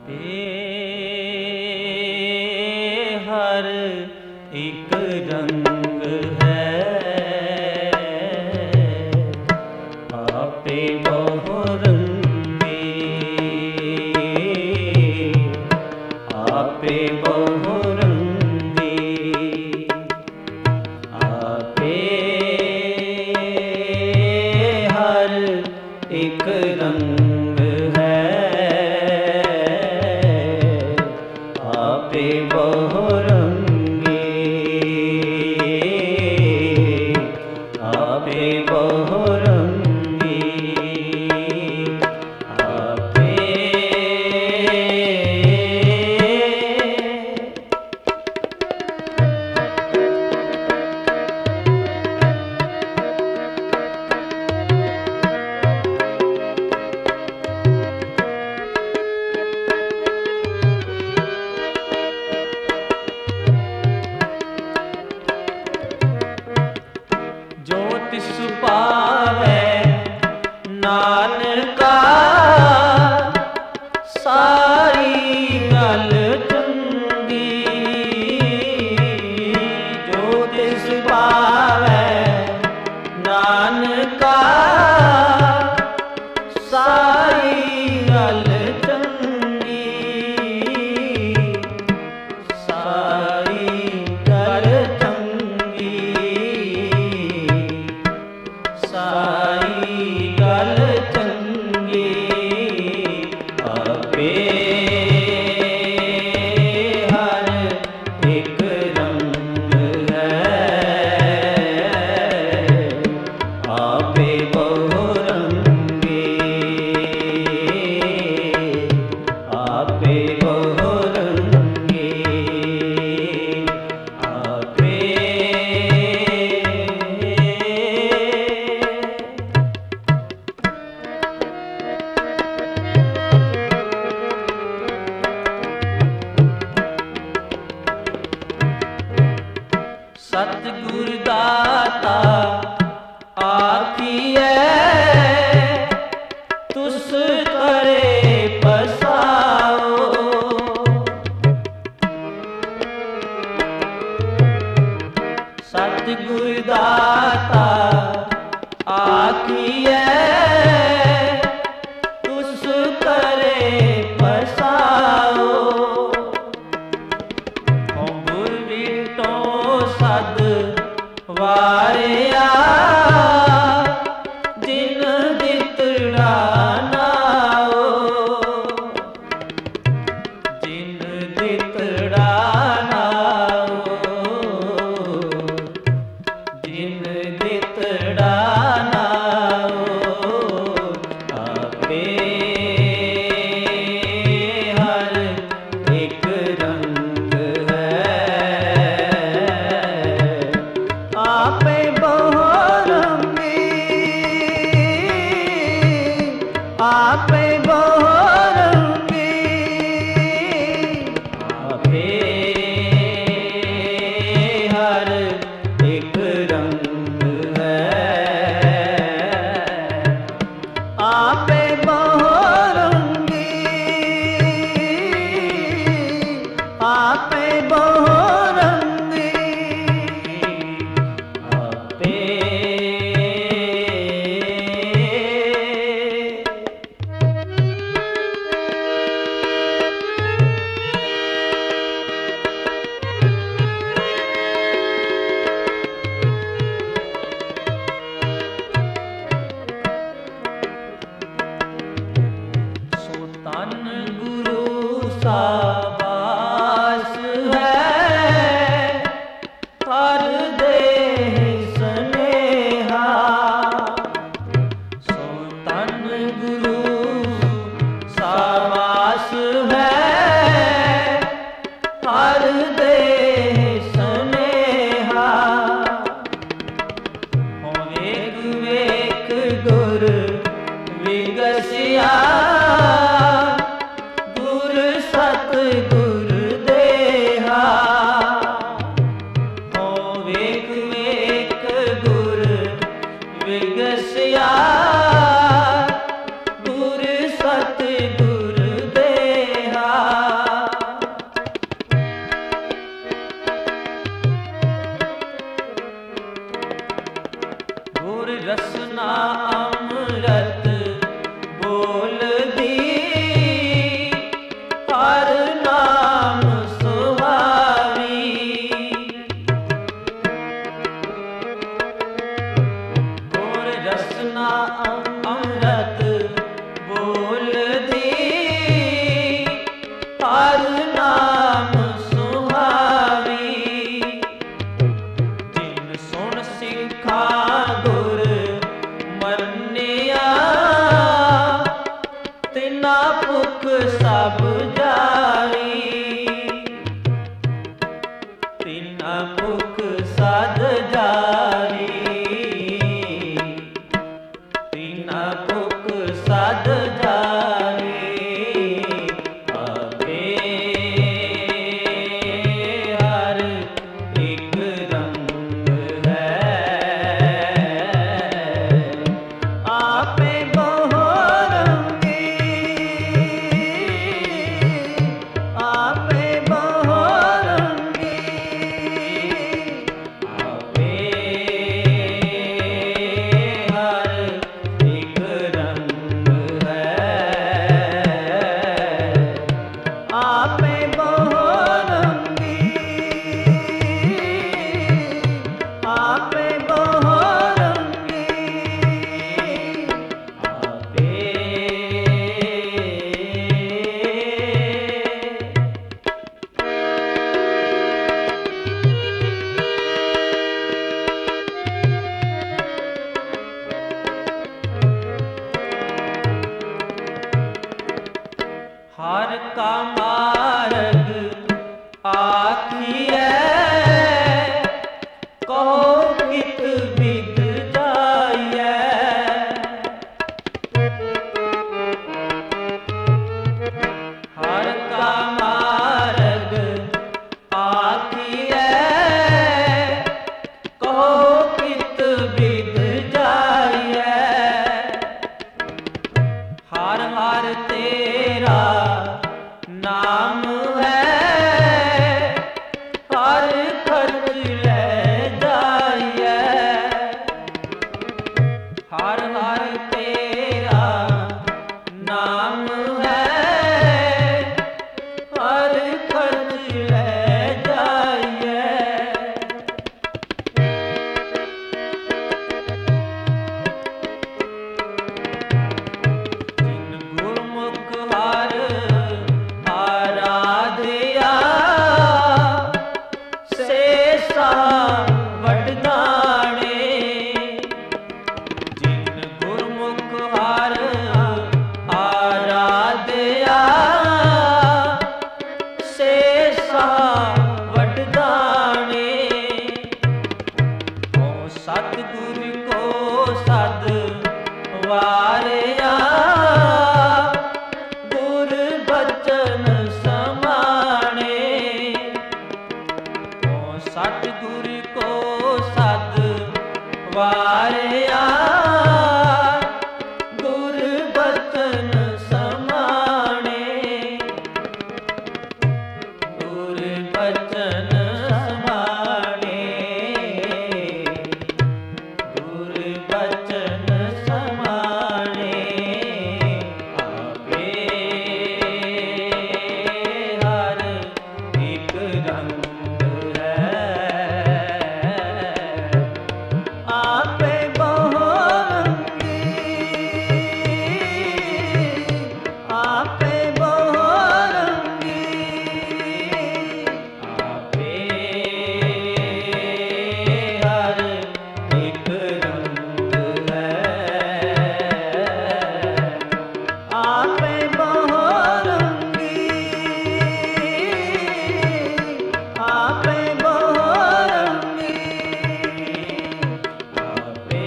ਇਹ ਹਰ ਇੱਕ ਰੰਗ ਹੈ, ਆਪੇ ਬਹੁ ਰੰਗੀ, ਆਪੇ ਬਹੁ ਰੰਗੀ, ਆਪੇ ਹਰ ਇੱਕ ਰੰਗ ਹੈ, ਆਪੇ ਬਹੁ ਰੰਗੀ, ਆਪੇ ਬਹੁ ਰੰਗੀ, ਆਪੇ ਜੋ ਤਿਸ ਪਾਵੈ ਨਾਨਕਾ, ਸਾਰੀ ਗੱਲ ਚੰਗੀ, ਜੋ ਤਿਸ ਪਾਵੈ ਨਾਨਕਾ, ਸਾਰੀ ਗੱਲ ਚੰਗੀ, ਸਾਰੀ ਗੱਲ ਚੰਗੀ, ਸਾਰੀ ਗੱਲ ਚੰਗੀ, ਆਪੇ ਹਰ ਇੱਕ ਰੰਗ ਹੈ, ਆਪੇ ਬਹੁ ਰੰਗੀ, ਆਪੇ ਬਹੁ ਰੰਗੀ, ਆਪੇ ਸਤਿਗੁਰ ਦਾਤਾ ਆਖੀਐ, ਤੁਸ ਕਰੇ ਪਸਾਓ, ਸਤਿਗੁਰ ਦਾਤਾ ਆਖੀਐ, ਤੁਸ ਕਰੇ ਪਸਾਓ, ਗੁਰ ਵਿਟੋ ਸਦ ਵਾਰਿਆ, ਜਿਨ ਦਿੱਤੜਾ ਨਾਓ, ਜਿਨ ਦਿੱਤੜਾ ਨਾਓ, ਜਿਨ ਦਿੱਤੜਾ ਨਾਓ, ਆਪੇ ਹਰ ਇੱਕ ਰੰਗ ਹੈ, ਆਪੇ ਬਹੁ ਰੰਗੀ, ਆਪੇ ਬਹੁ ਰੰਗੀ, ਆਪੇ ਹਰ ਇੱਕ ਰੰਗ ਹੈ, ਆਪੇ ਬਹੁ ਰੰਗੀ, ਆਪੇ ਬਹੁ ਰੰਗੀ, ਆਪੇ ਸੋ ਤਨ ਗੁਰੂ ਸਾਬਾਸ ਹੈ, ਹਰ ਦੇ ਸਨੇਹਾ, ਸੋ ਤਨ ਗੁਰੂ ਸਾਬਾਸ ਹੈ, ਹਰ ਦੇ ਸਨੇਹਾ, ਹੋ ਵੇਖ ਵੇਖ ਗੁਰ ਵਿਗਸਿਆ, ਗੁਰ ਸਤਿਗੁਰ ਦੇਹਾ, ਹੋ ਵੇਖ ਵੇਖ ਗੁਰ ਵਿਗਸਿਆ, ਗੁਰ ਸਤਿਗੁਰ ਦੇਹਾ, ਤਿਨਾ ਭੁਖ ਸਭ ਜਾਈ, ਤਿਨਾ ਭੁਖ ਸਦ ਜਾਈ, ਤਿਨਾ ਭੁਖ ਸਦ ਜਾਈ। ਆਪੇ ਹਰ ਇੱਕ ਰੰਗ ਹੈ, ਆਪੇ ਬਹੁ ਰੰਗੀ, ਆਪੇ ਬਹੁ ਰੰਗੀ, ਆਪੇ ਹਰ ਇੱਕ ਰੰਗ ਹੈ, ਆਪੇ ਬਹੁ ਰੰਗੀ, ਆਪੇ ਬਹੁ ਰੰਗੀ, ਆਪੇ। ਹਰ ਕਾ ਮਾਰਗ ਆਖੀਐ, ਕਹੋ ਕਿਤ ਬਿਦ ਜਾਈਐ। ਹਰ ਕਾ ਮਾਰਗ ਆਖੀਐ, ਕਹੋ ਕਿਤ ਬਿਦ ਜਾਈਐ। ਹਰ ਹਰ ਤੇਰਾ ਨਾਮ ਹੈ, ਹਰ ਖਰਚ ਲੈ ਜਾਈਐ। ਹਰ ਹਰ ਤੇਰਾ ਨਾਮ ਹੈ, ਹਰ ਖਰਚ ਲੈ ਜਾਈਐ। ਜਿਨ ਗੁਰਮੁਖ ਹਰ ਆਰਾਧਿਆ, ਸੇ ਸਾ ਵਡਦਾਣੇ। ਜਿਨ ਗੁਰਮੁਖ ਹਰ ਆਰਾਧਿਆ, ਸੇ ਸਾ ਵਡਦਾਣੇ। ਓ ਸਤਿਗੁਰ ਕੋ ਸਦ ਵਾਰਿਆ, ਗੁਰ ਬਚਨ ਸਮਾਣੇ। ਓ ਸਤਿਗੁਰ ਕੋ ਸਦ ਵਾਰਿਆ, ਗੁਰ ਬਚਨ ਸਮਾਣੇ। ਗੁਰ ਬਚਨ ਸਮਾਣੇ, ਗੁਰ ਬਚਨ ਸਮਾਣੇ। ਆਪੇ ਹਰ ਇੱਕ ਰੰਗ ਹੈ, ਆਪੇ ਬਹੁ ਰੰਗੀ, ਆਪੇ ਬਹੁ ਰੰਗੀ, ਆਪੇ ਹਰ ਇੱਕ ਰੰਗ ਹੈ, ਆਪੇ ਬਹੁ ਰੰਗੀ, ਆਪੇ ਬਹੁ ਰੰਗੀ, ਆਪੇ।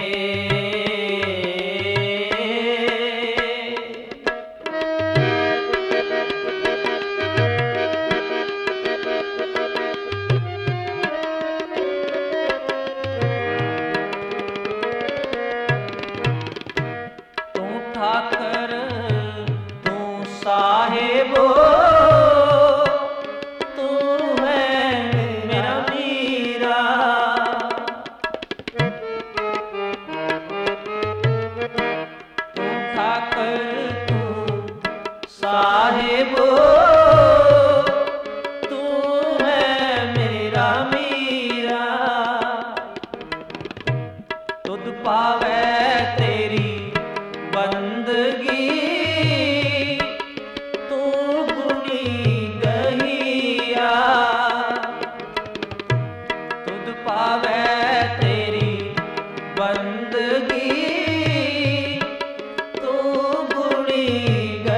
ਤੂੰ ਠਾਕਰ ਤੂੰ ਸਾਹਿਬੋ, ਤੂੰ ਹੈ ਮੇਰਾ ਮੀਰਾ। ਤੂੰ ਠਾਕਰ ਤੂੰ ਸਾਹਿਬੋ, ਤੂੰ ਹੈ ਮੇਰਾ ਮੀਰਾ। ਤੁਧ ਪਾਵੈ ਤੇਰੀ ਬੰਦਗੀ, ਤੂੰ ਗੁਣੀ ਗਹੀਆ। ਤੁਧ ਪਾਵੈ ਤੇਰੀ ਬੰਦਗੀ, ਤੂੰ ਗੁਣੀ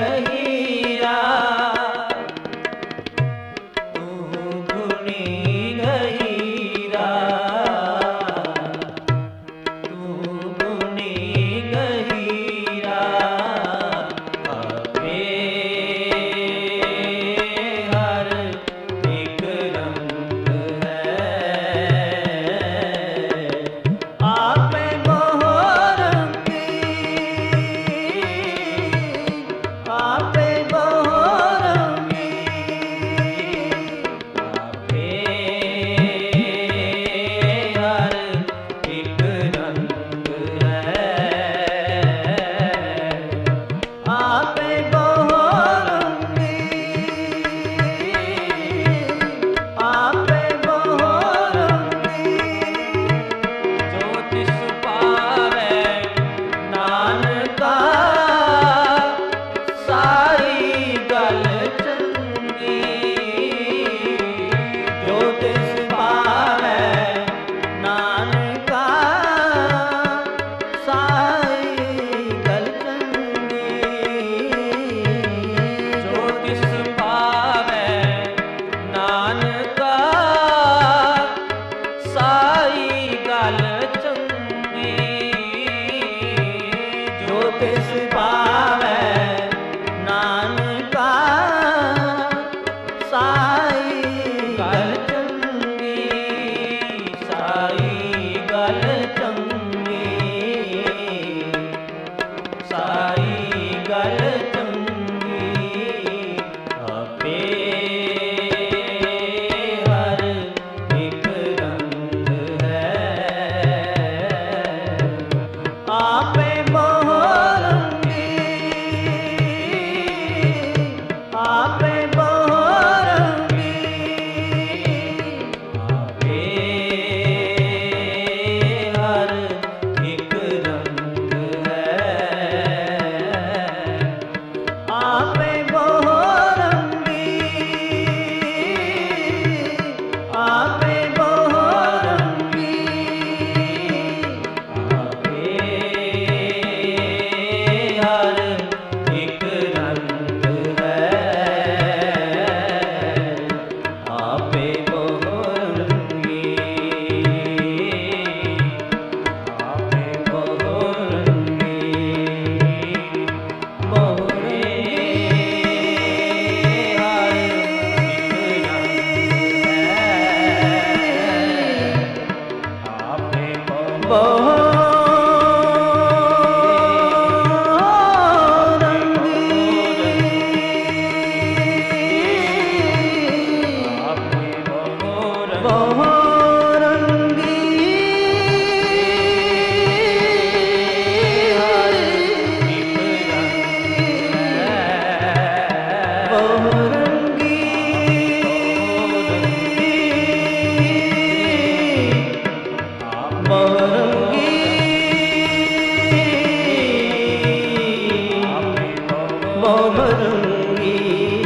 ਗੁਰੰਗੀ